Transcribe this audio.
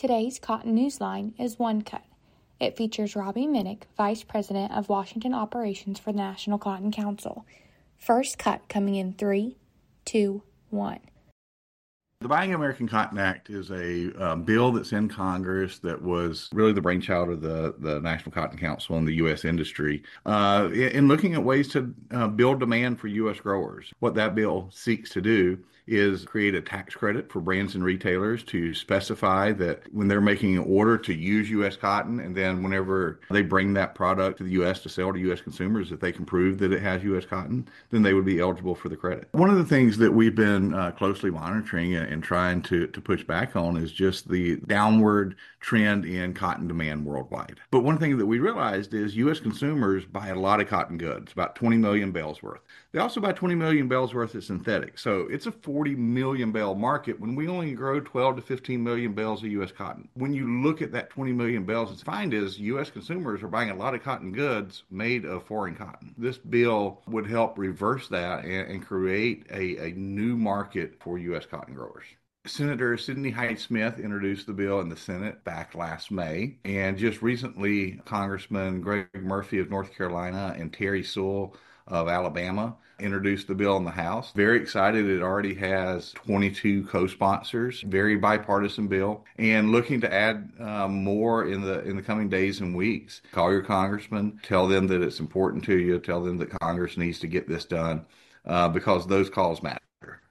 Today's Cotton Newsline is One Cut. It features Robbie Minnick, Vice President of Washington Operations for the National Cotton Council. First cut coming in 3, 2, 1. The Buying American Cotton Act is a bill that's in Congress that was really the brainchild of the National Cotton Council and the U.S. industry in looking at ways to build demand for U.S. growers. What that bill seeks to do is create a tax credit for brands and retailers to specify that when they're making an order to use U.S. cotton, and then whenever they bring that product to the U.S. to sell to U.S. consumers, if they can prove that it has U.S. cotton, then they would be eligible for the credit. One of the things that we've been closely monitoring and trying to push back on is just the downward trend in cotton demand worldwide. But one thing that we realized is U.S. consumers buy a lot of cotton goods, about 20 million bales worth. They also buy 20 million bales worth of synthetic. So it's a 40 million bale market when we only grow 12 to 15 million bales of U.S. cotton. When you look at that 20 million bales, what you find is U.S. consumers are buying a lot of cotton goods made of foreign cotton. This bill would help reverse that and create a new market for U.S. cotton growers. Senator Sidney Hyde-Smith introduced the bill in the Senate back last May, and just recently Congressman Greg Murphy of North Carolina and Terry Sewell of Alabama introduced the bill in the House. Very excited. It already has 22 co-sponsors. Very bipartisan bill, and looking to add more in the coming days and weeks. Call your congressman, tell them that it's important to you, tell them that Congress needs to get this done because those calls matter.